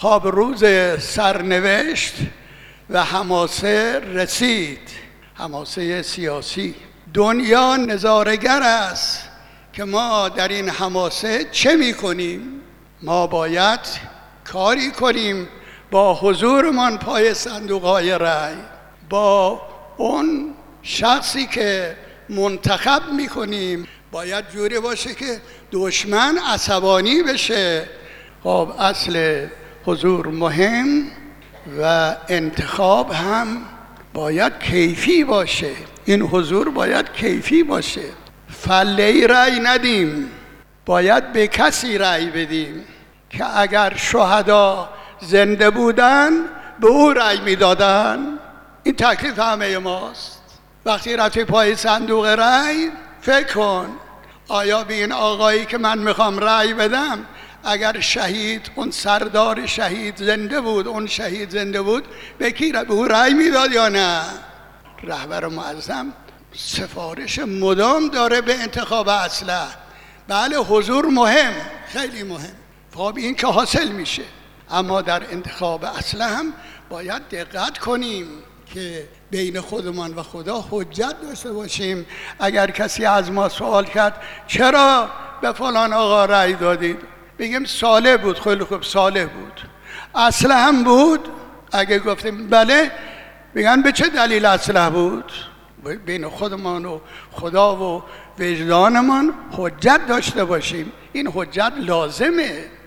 خواب روز سرنوشت و حماسه رسید، حماسه سیاسی. دنیا نظاره‌گر است که ما در این حماسه چه می‌کنیم. ما باید کاری کنیم با حضورمان پای صندوق‌های رای، با اون شخصی که منتخب می‌کنیم باید جوری باشه که دشمن عصبانی بشه. خب اصل حضور مهم و انتخاب هم باید کیفی باشه. این حضور باید کیفی باشه. فله‌ای رأی ندیم، باید به کسی رأی بدیم که اگر شهدا زنده بودن به او رأی میدادن. این تکلیف همه ماست. وقتی رفتی پای صندوق رأی فکر کن آیا به این آقایی که من میخوام رأی بدم اگر شهید، اون سردار شهید زنده بود، اون شهید زنده بود، به کی به او رأی میداد یا نه؟ رهبر معظم سفارش مدام داره به انتخاب اسلحه. بله حضور مهم، خیلی مهم، خب این که حاصل میشه، اما در انتخاب اسلحه هم باید دقت کنیم که بین خودمان و خدا حجت داشته باشیم. اگر کسی از ما سوال کرد چرا به فلان آقا رأی دادید، بگیم صالح بود. خیلی خوب، صالح بود. اسلحه هم بود؟ اگه گفتیم بله، بگن به چه دلیل اسلحه بود؟ بین خودمان و خدا و وجدانمان حجت داشته باشیم. این حجت لازمه.